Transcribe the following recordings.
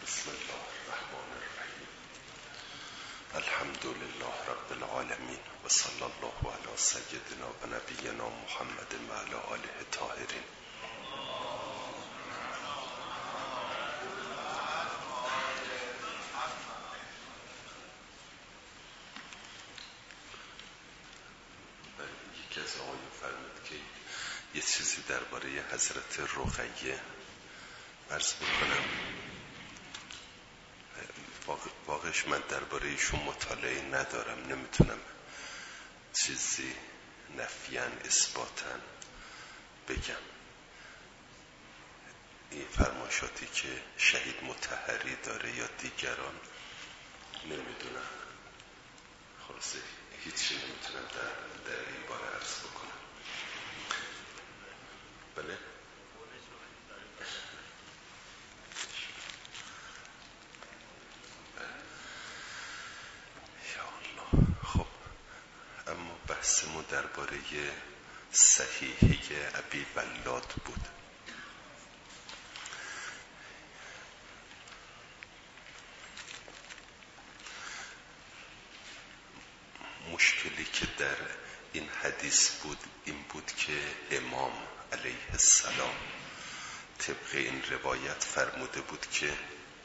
بسم الله الرحمن الرحیم. الحمد لله رب العالمین و صلی الله علی سیدنا و نبینا محمد و علی آله الطاهرین. یکی از آقایون فرمود که یه چیزی درباره حضرت رقیه عرض بکنم. واقعش من درباره ایشون مطالعه ندارم، نمیتونم چیزی نفیاً اثباتاً بگم. این فرمایشاتی که شهید مطهری داره یا دیگران نمیدونم، خلاصه هیچی نمیتونم در این باره عرض بکنم. بله بحثمون درباره صحیحه ابی ولاد بود. مشکلی که در این حدیث بود این بود که امام علیه السلام طبق این روایت فرموده بود که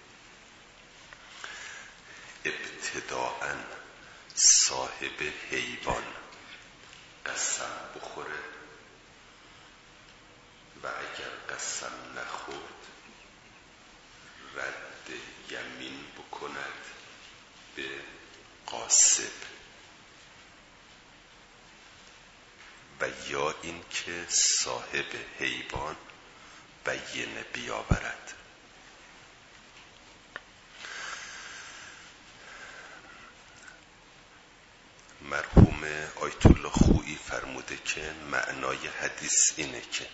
ابتداءً صاحب حیوان قسم بخوره و اگر قسم نخورد رد یمین بکند به غاصب، و یا این که صاحب حیوان بینه بیاورد. مرحوم آیت الله خویی فرموده که معنای حدیث اینه که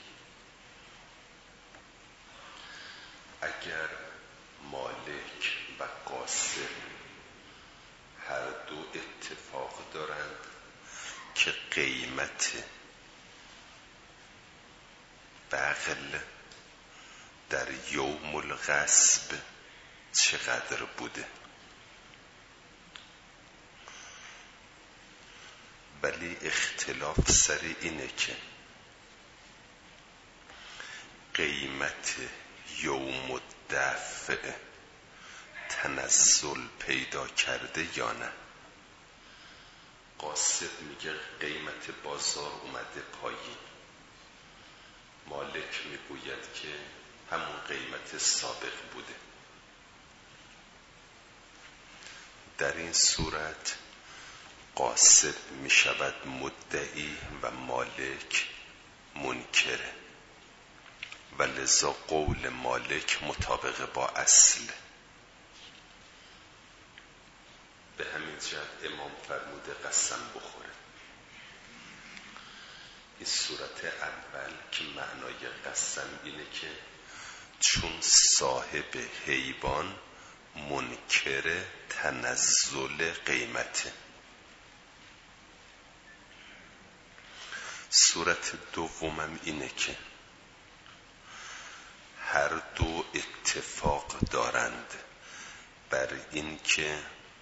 اگر مالک و غاصب هر دو اتفاق دارند که قیمت بغل در یوم الغصب چقدر بوده، ولی اختلاف سر اینه که قیمت یوم الدفع تنزل پیدا کرده یا نه. غاصب میگه قیمت بازار اومده پایین، مالک میگوید که همون قیمت سابق بوده. در این صورت غاصب می شود مدعی و مالک منکره و لذا قول مالک مطابق با اصل. به همین جهت امام فرموده قسم بخوره. این صورت اول که معنای قسم اینه که چون صاحب حیوان منکر تنزل قیمته. صورت دومم اینه که هر دو اتفاق دارند بر این که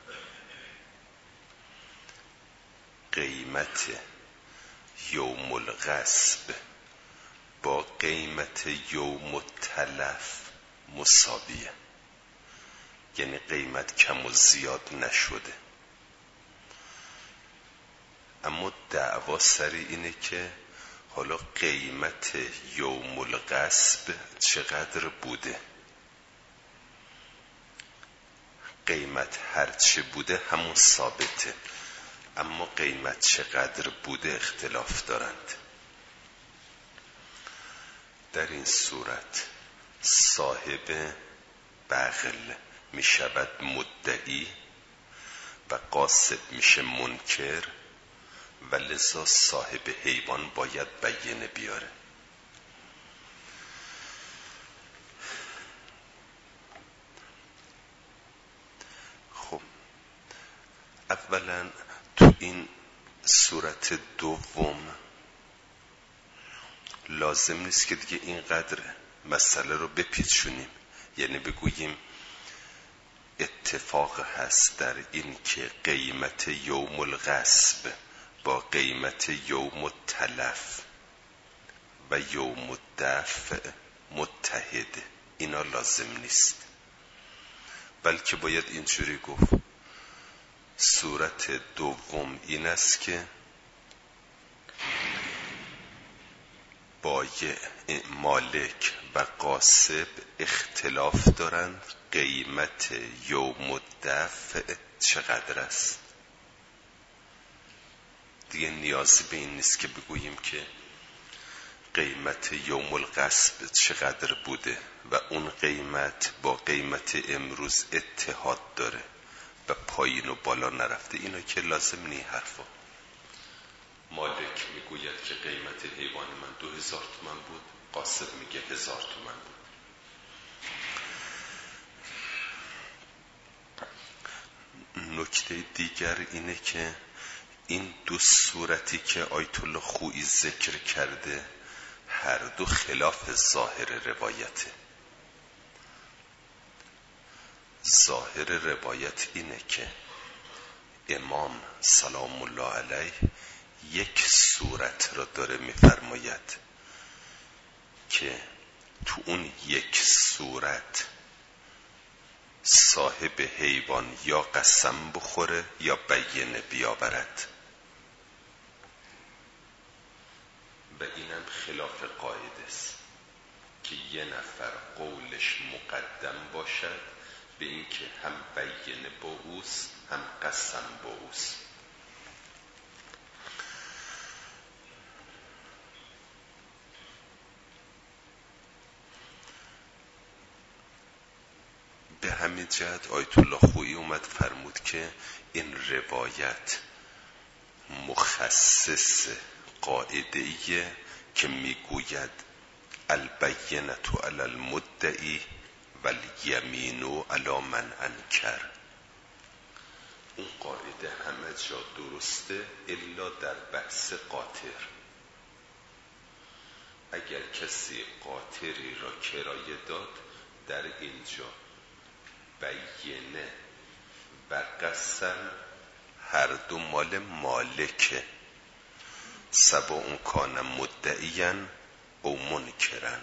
قیمت یوم الغصب با قیمت یوم التلف مساویه، یعنی قیمت کم و زیاد نشده. اما دعوا سر اینه که حالا قیمت یوم الغصب چقدر بوده. قیمت هرچه بوده همون ثابته، اما قیمت چقدر بوده اختلاف دارند. در این صورت صاحب بغل می شود مدعی و غاصب میشه منکر و لذا صاحب حیوان باید بینه بیاره. خب اولا تو این صورت دوم لازم نیست که دیگه اینقدر مسئله رو بپیچونیم، یعنی بگوییم اتفاق هست در این که قیمت یوم الغصب با قیمت یوم التلف و یوم الدفع متحد، اینا لازم نیست، بلکه باید اینجوری گفت صورت دوم این است که بایع، مالک و قاصب اختلاف دارند قیمت یوم الدفع چقدر است. دیگه نیازی به این نیست که بگوییم که قیمت یوم الغصب چقدر بوده و اون قیمت با قیمت امروز اتحاد داره و پایین و بالا نرفته. اینا که لازم نی حرفا. مالک میگوید که قیمت حیوان من 2000 تومان بود، قاصب میگه 1000 تومان بود. نکته دیگر اینه که این دو صورتی که آیت الله خویی ذکر کرده هر دو خلاف ظاهر روایته. ظاهر روایت اینه که امام سلام الله علیه یک صورت را داره میفرماید که تو اون یک صورت صاحب حیوان یا قسم بخوره یا بینه بیاورد و اینم خلاف قاعده است که یه نفر قولش مقدم باشد به این که هم بینه با اوست هم قسم با اوست. به همین جهت آیت الله خویی اومد فرمود که این روایت مخصص قاعده‌ایه که میگوید البینة علی المدعی والیمین علی من انکر. اون قاعده همه جا درسته الا در بحث قاطر. اگر کسی قاطری را کرایه داد در اینجا بینه و قسم هر دو مال مالکه، سواء کان مدعیاً او منکراً.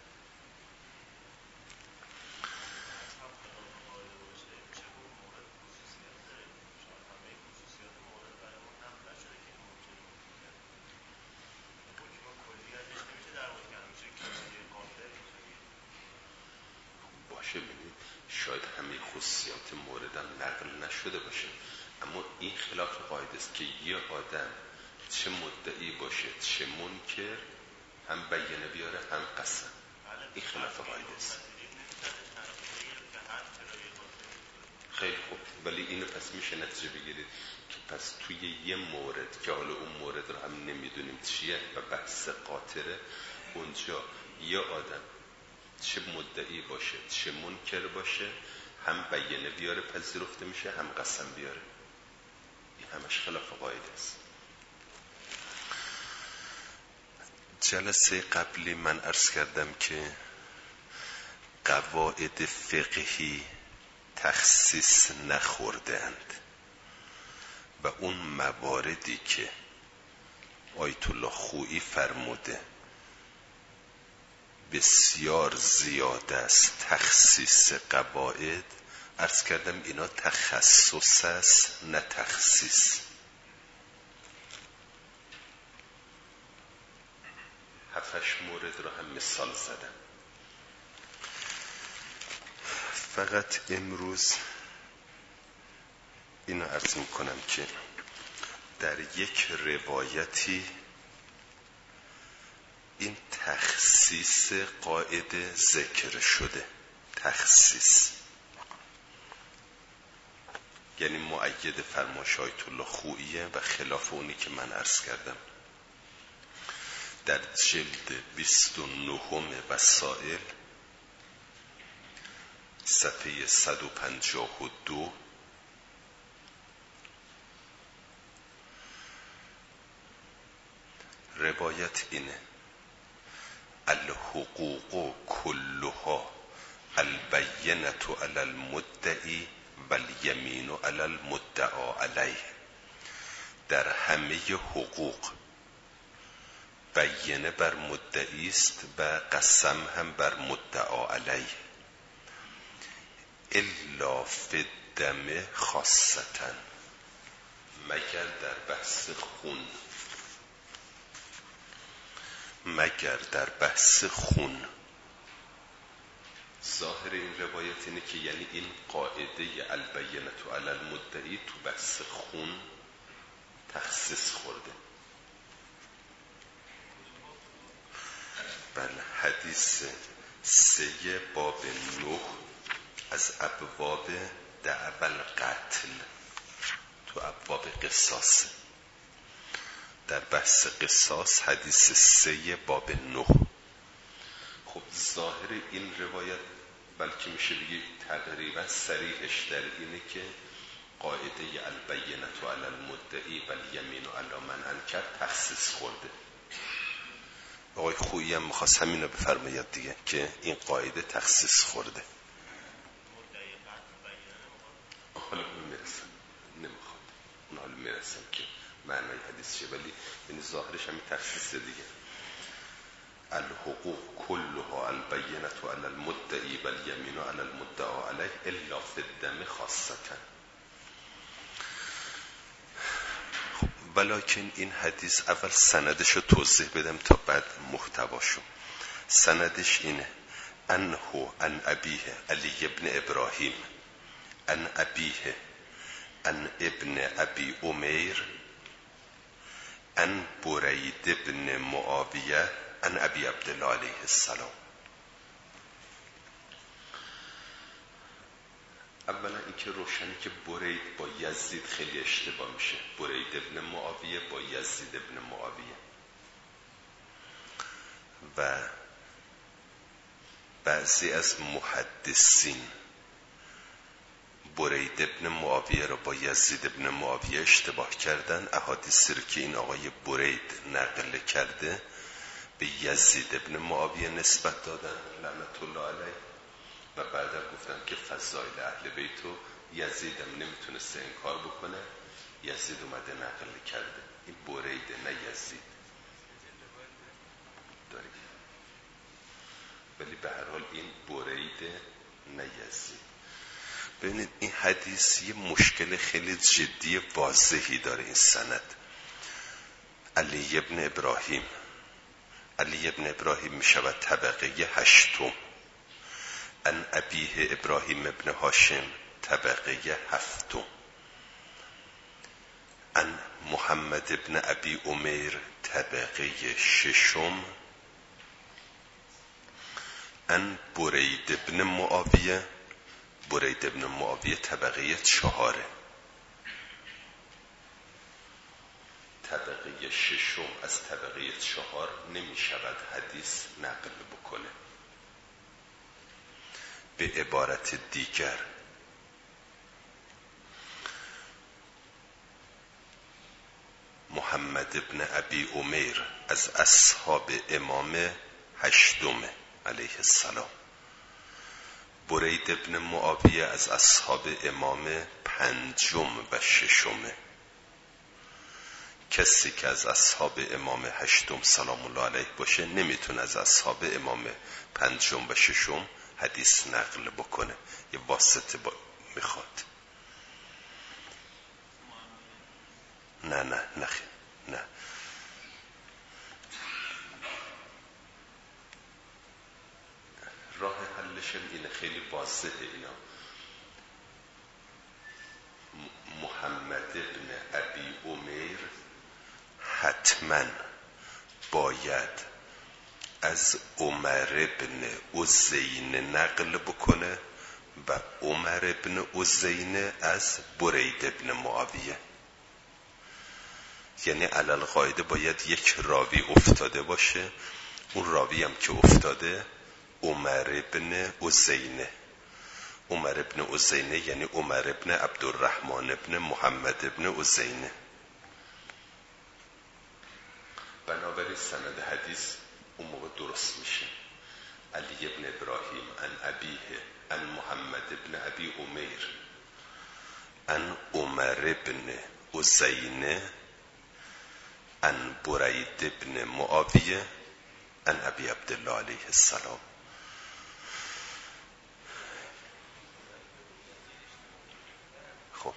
باشه ببینید شاید همه خصوصیات موردم نقل نشده باشه، اما این خلاف قاعده است که یه آدم چه مدعی باشه چه منکر هم بینه بیاره هم قسم. این خلاف قاعده است. خیلی خوب، ولی اینو پس میشه نتیجه بگیرید که پس توی یه مورد که حالا اون مورد رو هم نمیدونیم چیه و بحث قاطره، اونجا یه آدم چه مدعی باشه چه منکر باشه هم بینه بیاره پذیرفته میشه هم قسم بیاره. این همش خلاف قاعده است. جلسه قبلی من عرض کردم که قواعد فقهی تخصیص نخوردند و اون مواردی که آیت الله خویی فرموده بسیار زیاد است تخصیص قواعد، عرض کردم اینا تخصص است نه تخصیص. 7-8 مورد رو هم مثال زدم. فقط امروز اینو عرض میکنم که در یک روایتی این تخصیص قاعده ذکر شده. تخصیص یعنی مؤید فرمایش آیت الله خوییه و خلاف اونی که من عرض کردم. در جلد 29 وسائل صفحه 152 روایت اینه: الحقوق کلها البینة علی المدعی و الیمین علی المدعا علیه. در همه حقوق بینه بر مدعی است و قسم هم بر مدعا علیه، الا فی الدم خاصة، مگر در بحث خون. ظاهر این روایت اینه که یعنی این قاعده البینة علی المدعی تو بحث خون تخصیص خورده. بله، حدیث 3 باب 9 از ابواب دعوی القتل، تو ابواب قصاص، در بحث قصاص حدیث 3 باب 9. خب ظاهر این روایت بلکه میشه بگی تقریبا صریحش در اینه که قاعده البینة علی المدعی و الیمین علی من انکر تخصیص خورده. آقای خویی هم میخواست همین رو بفرماید دیگه که این قاعده تخصیص خورده. حالا میرسم، نمیخواد اون حالا میرسم که معنی حدیث شه، ولی این ظاهرش همین تخصیص دیگه. الحقوق كلها البینة علی المدعی و الیمین علی المدعا علیه الا فی الدم خاصة. خب ولکن این حدیث اول سندش رو توضیح بدم تا بعد محتواشو. سندش اینه: انه عن ابیه علی ابن ابراهیم عن ابیه عن ابن ابی امیر عن برید ابن معاویه عن ابی عبدالله علیه السلام. اولا اینکه روشنه که برید با یزید خیلی اشتباه میشه. برید ابن معاویه با یزید ابن معاویه. و بعضی از محدثین برید ابن معاویه رو با یزید ابن معاویه اشتباه کردن. احادیثی رو که این آقای برید نقل کرده به یزید ابن معاویه نسبت دادن لعنت الله علیه، و بعدم گفتن که فضائل اهل بیتو یزیدم نمیتونسته انکار بکنه، یزید اومده نقل کرده. این بریده نه یزید دارید، ولی به هر حال این بریده نه یزید. ببینید این حدیث یه مشکل خیلی جدی واضحی داره. این سند علی ابن ابراهیم، علی ابن ابراهیم می شود طبقه 8، عن ابیه ابراهیم ابن هاشم طبقه 7، عن محمد ابن ابی امیر طبقه 6، عن برید ابن معاویه، برید ابن معاویه طبقه 4. طبقه 6 از طبقه 4 نمی شود حدیث نقل بکنه. به عبارت دیگر محمد ابن ابی امیر از اصحاب امام 8 علیه السلام، برید ابن معاویه از اصحاب امام 5 و 6. کسی که از اصحاب امام 8 سلام الله علیه باشه نمیتونه از اصحاب امام 5 و 6 حدیث نقل بکنه، یه واسطه میخواد. نه راه حلش اینه، خیلی واضحه. اینا محمد ابن ابی امیر حتما باید از عمر ابن عزین نقل بکنه و عمر ابن عزین از برید ابن معاویه. یعنی علل قاعده باید یک راوی افتاده باشه، اون راوی هم که افتاده عمر ابن عزینه. عمر ابن عزینه یعنی عمر ابن عبدالرحمن ابن محمد ابن عزینه. بنابراین سند حدیث اون موقع درست میشه. علی ابن ابراهیم عن ابیه عن محمد ابن ابی امیر ان عمر بن عزینه ان برید بن معاویه ان ابی عبدالله علیه السلام. خب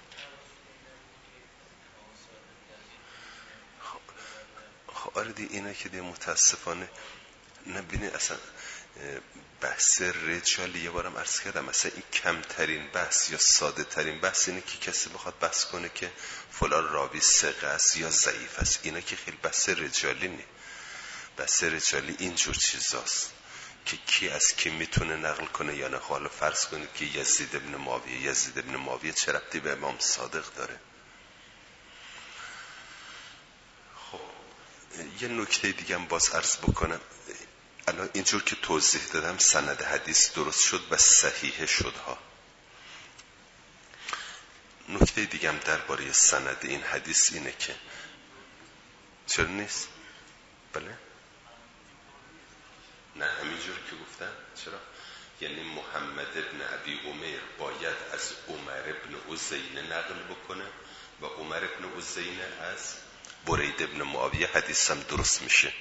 آره دی، اینه که دی متاسفانه نبینه اصلا بحث رجالی. یه بارم عرض کردم مثلا این کمترین بحث یا ساده ترین بحث اینه که کسی بخواد بحث کنه که فلان راوی ثقه است یا ضعیف است. اینا که خیلی بحث رجالی نی. بحث رجالی اینجور چیزاست که کی از کی میتونه نقل کنه یا نه. حالا فرض کنید که یزید ابن معاویه چه ربطی به امام صادق داره؟ خب یه نکته دیگه هم باز عرض بکنم. الان اینجور که توضیح دادم سند حدیث درست شد و صحیح شد ها. نکته دیگه هم درباره سند این حدیث اینه که چرا نیست؟ بله نه همینجور که گفتم. چرا؟ یعنی محمد ابن ابی عمیر باید از عمر ابن عزینه نقل بکنه و عمر ابن عزینه از برید ابن معاویه. حدیث هم درست میشه.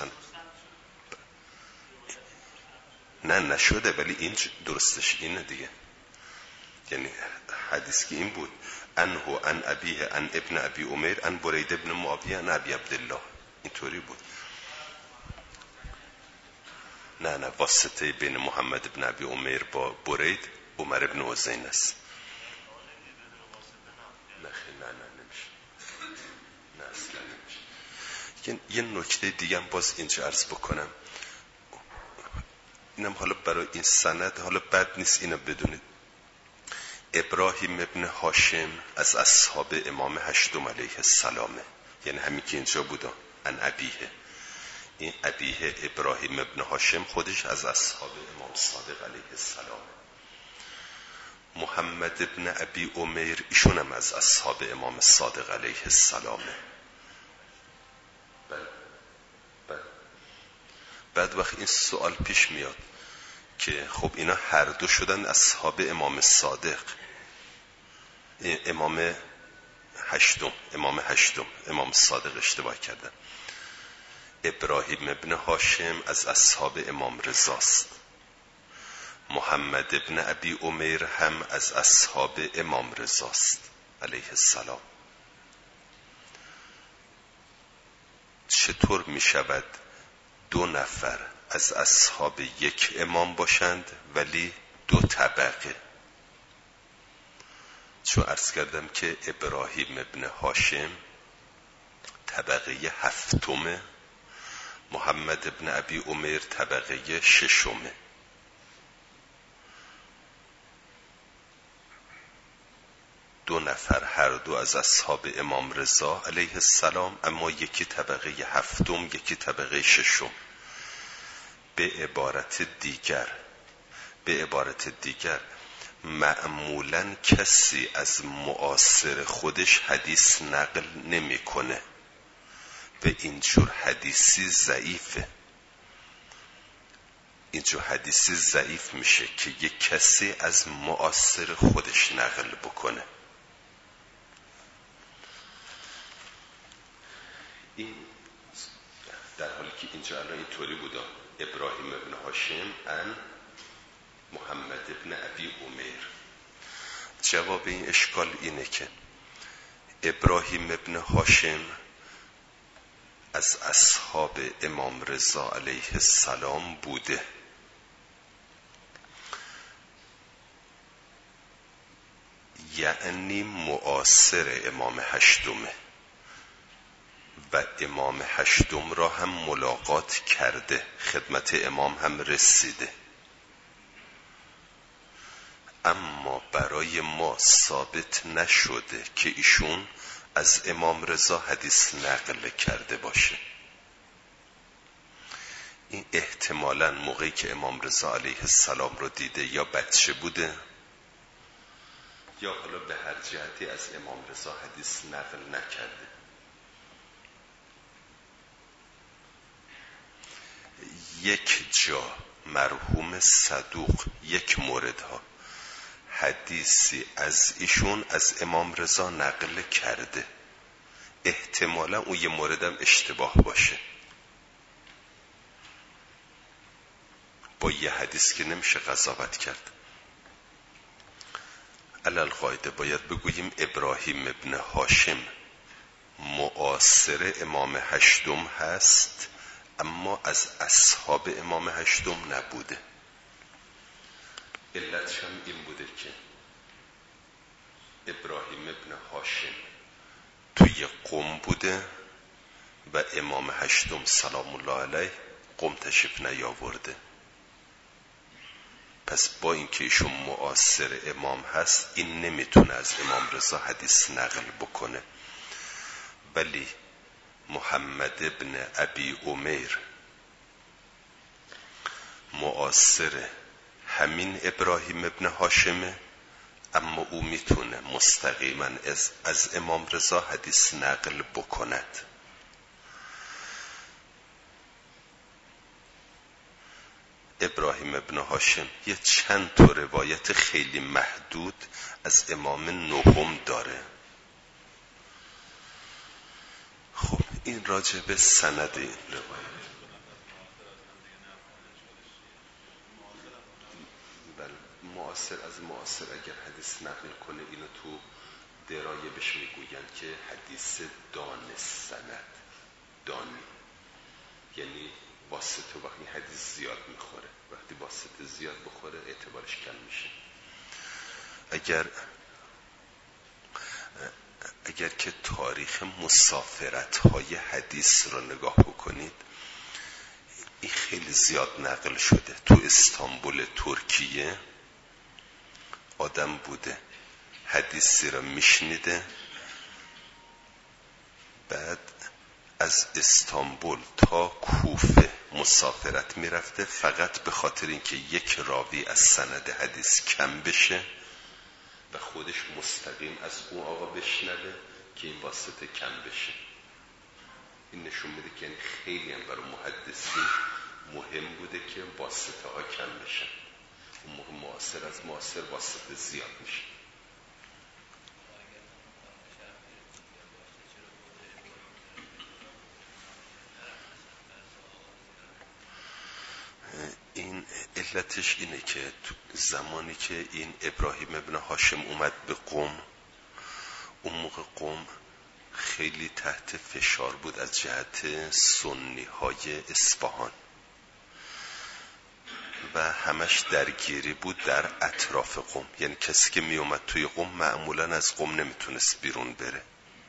نه نشده، ولی این درستش اینه دیگه. یعنی حدیث که این بود انهو ان ابیه ان ابن ابی عمیر ان برید ابن معاویه ان ابی عبدالله، اینطوری بود. نه واسطه بین محمد ابن ابی عمیر با برید عمر ابن عزینه است. نه نمیشه. نه اصلا نمیشه. یه نکته دیگه هم باز اینجا عرض بکنم. اینم حالا برای این سند حالا بد نیست اینو بدونید. ابراهیم ابن هاشم از اصحاب امام هشتم علیه السلامه، یعنی همین که اینجا بوده ان ابیه. این ابیه ابراهیم ابن هاشم خودش از اصحاب امام صادق علیه السلام. محمد ابن ابی عمیر ایشون هم از اصحاب امام صادق علیه السلامه. بعد وقت این سوال پیش میاد که خب اینا هر دو شدن اصحاب امام صادق، امام هشتم امام صادق اشتباه کردن. ابراهیم ابن هاشم از اصحاب امام رضاست، محمد ابن ابی عمیر هم از اصحاب امام رضاست علیه السلام. چطور می شود دو نفر از اصحاب یک امام باشند ولی دو طبقه؟ چون عرض کردم که ابراهیم ابن هاشم طبقه هفتمه، محمد ابن ابی عمیر طبقه ششمه. دو نفر هر دو از اصحاب امام رضا علیه السلام، اما یکی طبقه هفتم یکی طبقه ششم. به عبارت دیگر معمولاً کسی از معاصر خودش حدیث نقل نمیکنه و اینجور حدیثی ضعیفه. اینجور حدیثی ضعیف میشه که یک کسی از معاصر خودش نقل بکنه. این در حالی که اینجا الان اینطوری بوده ابراهیم ابن هاشم ان محمد ابن ابی عمیر. جواب این اشکال اینه که ابراهیم ابن هاشم از اصحاب امام رضا علیه السلام بوده، یعنی معاصر امام هشتمه و امام هشتم را هم ملاقات کرده، خدمت امام هم رسیده. اما برای ما ثابت نشده که ایشون از امام رضا حدیث نقل کرده باشه. این احتمالاً موقعی که امام رضا علیه السلام رو دیده یا بچه بوده یا حالا به هر جهتی از امام رضا حدیث نقل نکرده. یک جا مرحوم صدوق یک موردها حدیثی از ایشون از امام رضا نقل کرده، احتمالا اون یه موردم اشتباه باشه. با یه حدیث که نمیشه قضاوت کرد. علالقاعده باید بگوییم ابراهیم ابن هاشم معاصر امام هشتم هست، اما از اصحاب امام هشتم نبوده. علتش هم این بوده که ابراهیم ابن هاشم توی قم بوده و امام هشتم سلام الله علیه قم تشریف نیاورده. پس با اینکه ایشون معاصر امام هست، این نمیتونه از امام رضا حدیث نقل بکنه. ولی محمد ابن ابی عمیر معاصر همین ابراهیم ابن هاشمه، اما او میتونه مستقیما از امام رضا حدیث نقل بکند. ابراهیم ابن هاشم یه چند تا روایت خیلی محدود از امام نهم داره. خب این راجع به سند این روایت. بله، معاصر اگر حدیث نقل کنه، اینو تو درایه بهش میگوین که حدیث دان سند. دانی یعنی واسطه، وقتی حدیث زیاد میخوره، وقتی واسطه زیاد بخوره اعتبارش کم میشه. اگر که تاریخ مسافرت های حدیث رو نگاه بکنید، این خیلی زیاد نقل شده. تو استانبول ترکیه آدم بوده حدیثی رو میشنیده، بعد از استانبول تا کوفه مسافرت میرفته فقط به خاطر اینکه یک راوی از سند حدیث کم بشه و خودش مستقیم از اون آقا بشنوه که این واسطه کم بشه. این نشون میده که خیلی هم برای محدثین مهم بوده که واسطه ها کم بشن. اون موقع معاصر از معاصر واسطه زیاد میشه. این علتش اینه که زمانی که این ابراهیم ابن هاشم اومد به قم، اون موقع قم خیلی تحت فشار بود از جهت سنی های اصفهان و همش درگیری بود در اطراف قم. یعنی کسی که می اومد توی قم معمولا از قم نمیتونست بیرون بره.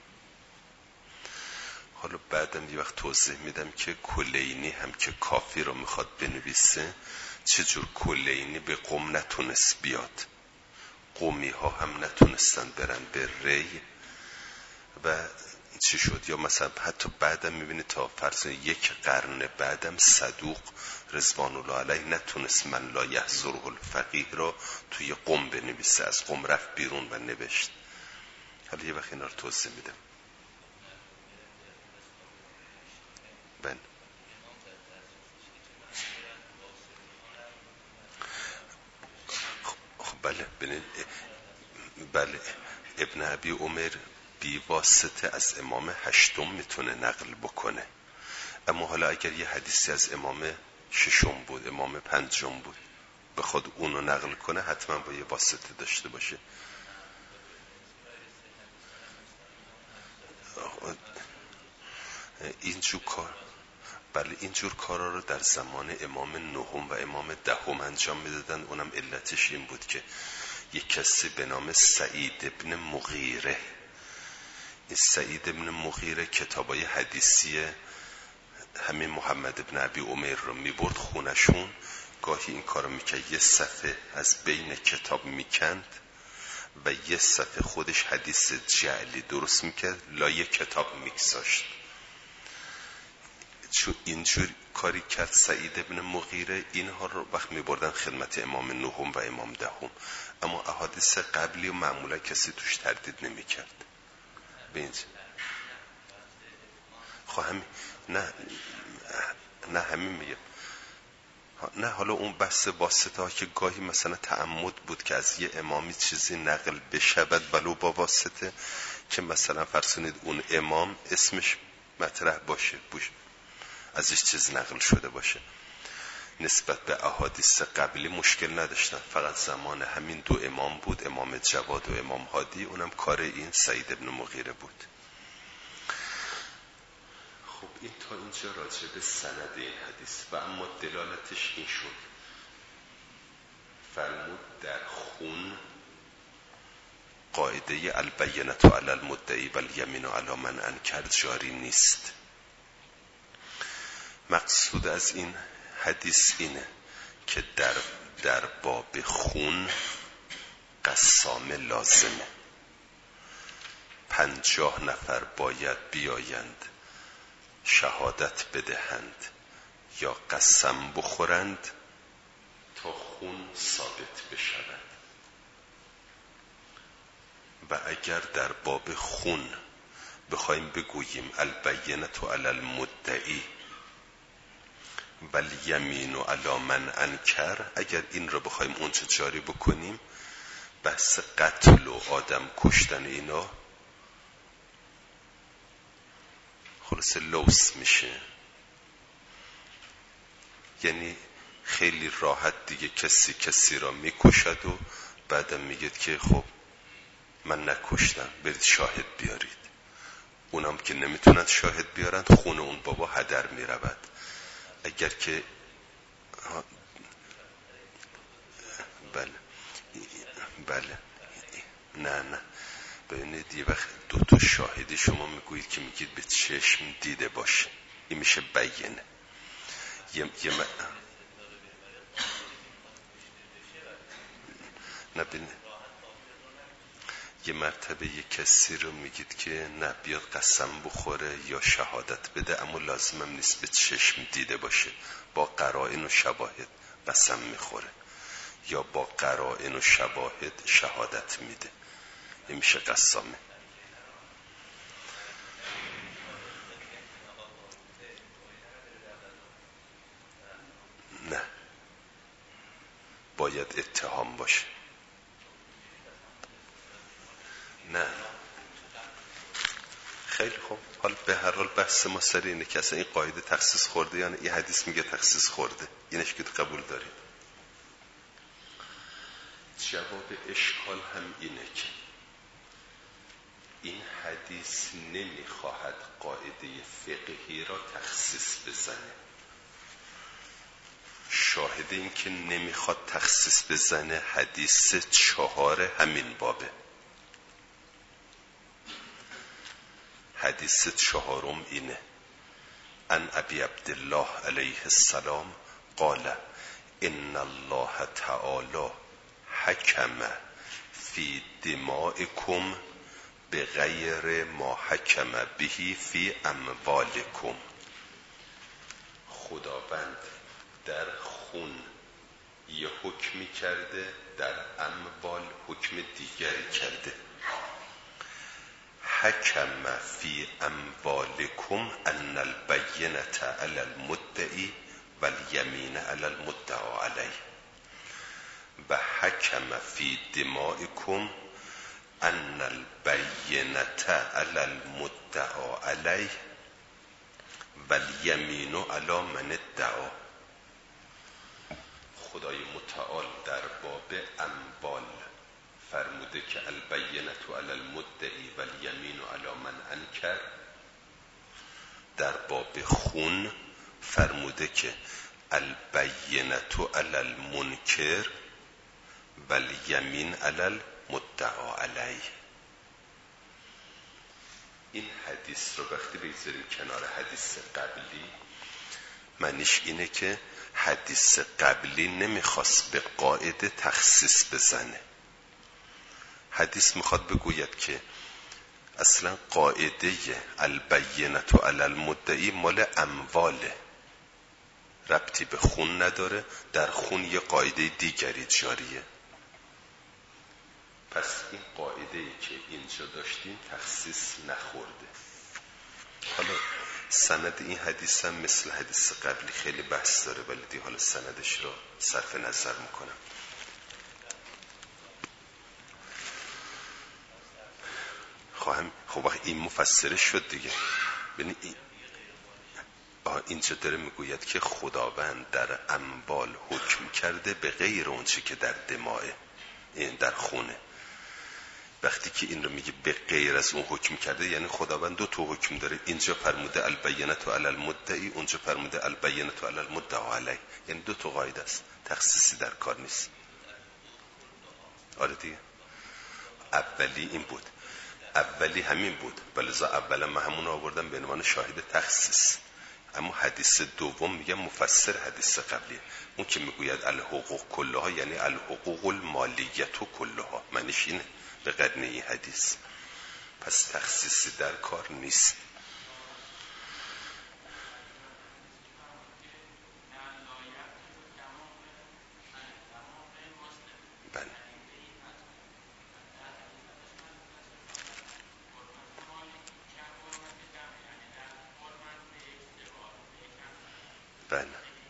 حالا بعدم یه وقت توضیح میدم که کلینی هم که کافی رو میخواد بنویسه، چجور کلینی به قم نتونست بیاد، قمی ها هم نتونستن برن به ری و چی شد. یا مثلا حتی بعدم میبینی تا فرض یک قرن بعدم صدوق رضوان الله علیه نتونست من لا یحضره الفقیه رو توی قم بنویسه، از قم رفت بیرون و نوشت. حالا یه وقت اینا رو توضیح میدم. بله بله، ابن ابی عمر بی واسطه از امام هشتم میتونه نقل بکنه، اما حالا اگر یه حدیثی از امام ششم بود، امام پنجم بود، بخواد اونو نقل کنه حتما با یه واسطه داشته باشه. اینجور کارا رو در زمان امام نهم و امام دهم انجام میدادن. اونم علتش این بود که یک کسی به نام سعید ابن مغیره، این سعید ابن مغیره کتابای حدیثی همین محمد ابن ابی عمر رو میبرد خونشون، گاهی این کارو میکرد، یه صفحه از بین کتاب میکند و یه صفحه خودش حدیث جعلی درست میکرد، لای کتاب میگذاشت. چون اینجور کاری کرد سعید ابن مغیره، اینها رو وقت میبردن خدمت امام نهم و امام دهم، اما احادیث قبلی و معمولا کسی توش تردید نمیکرد. خب همین، نه همین میگم، نه حالا اون بحث واسطه ها که گاهی مثلا تعمد بود که از یه امامی چیزی نقل بشود ولو با واسطه، که مثلا فرض اون امام اسمش مطرح باشه، ازش چیز نقل شده باشه. نسبت به احادیث قبلی مشکل نداشتن، فقط زمان همین دو امام بود، امام جواد و امام هادی، اونم کار این سعید ابن مغیره بود. خب این تا اینجا راجع به سند این حدیث. و اما دلالتش این شد، فرمود در خون قاعده البینة علی المدعی و الیمین علی من انکر جاری نیست. مقصود از این حدیث اینه که در باب خون قسام لازمه. 50 نفر باید بیایند شهادت بدهند یا قسم بخورند تا خون ثابت بشود. و اگر در باب خون بخوایم بگوییم البینة علی المدعی و الیمین علی من انکر، اگر این رو بخوایم اونجا جاری بکنیم، بحث قتل و آدم کشتن اینا خلاص لوس میشه. یعنی خیلی راحت دیگه کسی را میکشد و بعدم میگید که خب من نکشتم، برید شاهد بیارید. اونم که نمیتونن شاهد بیارند، خون اون بابا هدر میرود. اگر که بله نه ببینید، یه وقت 2 شاهدی شما میگویید که میگید به چشم دیده باشه، این میشه بینه. یه مرتبه یه کسی رو میگید که نه بیاد قسم بخوره یا شهادت بده، اما لازمم نیست به چشم دیده باشه، با قرائن و شواهد قسم میخوره یا با قرائن و شواهد شهادت میده، این میشه قسامه. نه، باید اتهام باشه. نه خیلی خوب، حالا به هر حال بحث ما سر اینه که اصلا این قاعده تخصیص خورده یا نه. این حدیث میگه تخصیص خورده، اینش که قبول دارید. جواب اشکال هم اینه که این حدیث نمیخواهد قاعده فقهی را تخصیص بزنه. شاهد این که نمیخواد تخصیص بزنه حدیث 4 همین بابه. حدیث 4 اینه: عن ابی عبدالله علیه السلام قال ان الله تعالی حکم فی دمائکم بغیر ما حکم به فی اموالکم. خداوند در خون یه حکمی کرده، در اموال حکم دیگری کرده. حکم فی اموالکم ان البینة علی المدعی و الیمین علی المدعا علیه، و حکم فی دمائکم ان البینة علی المدعا علیه و الیمین علی من ادعا. خدای متعال در باب اموال فرموده که البینة علی المدعی و الیمین علی من انکر. در باب خون فرموده که البینة علی المنکر و الیمین علی المدعا علیه. این حدیث رو وقتی بگذاریم کنار حدیث قبلی، معنیش اینه که حدیث قبلی نمیخواست به قاعده تخصیص بزنه. حدیث میخواد بگوید که اصلا قاعده البینة علی المدعی مال امواله، ربطی به خون نداره. در خون یه قاعده دیگری جاریه. پس این قاعده‌ای که اینجا داشتیم تخصیص نخورده. حالا سند این حدیث هم مثل حدیث قبلی خیلی بحث داره، ولی دی حالا سندش رو صرف نظر میکنم. خب این مفسرش شد دیگه. ببین اینجا داره میگوید که خداوند در اموال حکم کرده به غیر اونچه که در دماغه، این در خونه. وقتی که این رو میگه به غیر از اون حکم کرده، یعنی خداوند دو تا حکم داره. اینجا فرموده البینة علی المدعی، اونجا فرموده البینة علی المدعی علیه. یعنی دو تا قاعده است، تخصیصی در کار نیست. آره دیگه، اولی این بود، اولی همین بود، ولذا اولا من همون آوردم به عنوان شاهد تخصیص. اما حدیث دوم میگه مفسر حدیث قبلیه. اون که میگوید الحقوق کلها، یعنی الحقوق المالیت کلها، معنیش اینه به قرنه این حدیث. پس تخصیصی در کار نیست. بله بله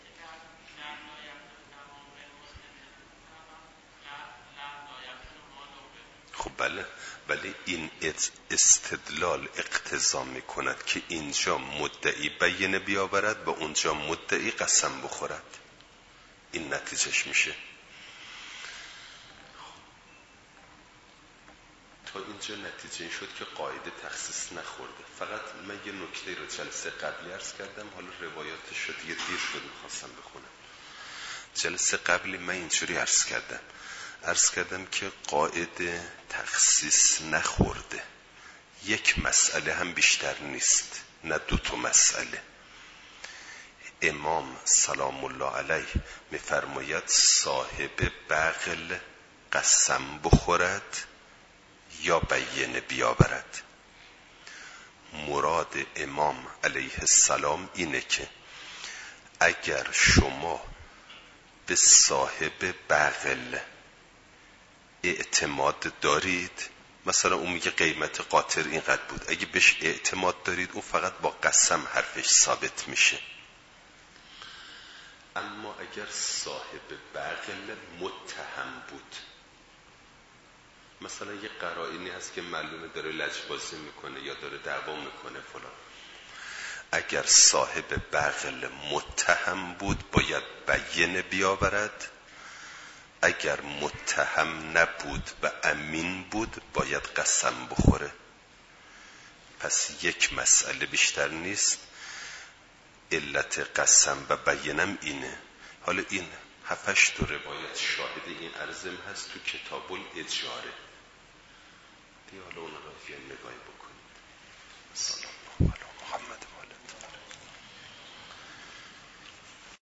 خب بله، ولی این استدلال اقتضا میکند که اینجا مدعی بینه بیاورد و اونجا مدعی قسم بخورد. این نتیجهش میشه. تا اینجا نتیجه این شد که قاعده تخصیص نخورده. فقط من یه نکته رو جلسه قبلی عرض کردم، حالا روایاتش رو دیگه دیر شد میخواستم بخونم. جلسه قبلی من اینجوری عرض کردم که قاعده تخصیص نخورده. یک مسئله هم بیشتر نیست، نه دو تا مسئله. امام سلام الله علیه میفرماید صاحب بغل قسم بخورد یا بینه بیاورد. مراد امام علیه السلام اینه که اگر شما به صاحب بغل اعتماد دارید، مثلا اون میگه قیمت قاطر اینقدر بود، اگه بهش اعتماد دارید اون فقط با قسم حرفش ثابت میشه. اما اگر صاحب بغل متهم بود، مثلا یه قرائنی هست که معلومه داره لجبازی میکنه یا داره دعوا میکنه فلان، اگر صاحب بغل متهم بود باید بینه بیاورد، اگر متهم نبود و امین بود باید قسم بخوره. پس یک مسئله بیشتر نیست. علت قسم و بینم اینه. حالا این 7-8 روایت شاهد این عرضم هست تو کتاب الاجاره. حالا اون رو یه نگاهی بکنیم.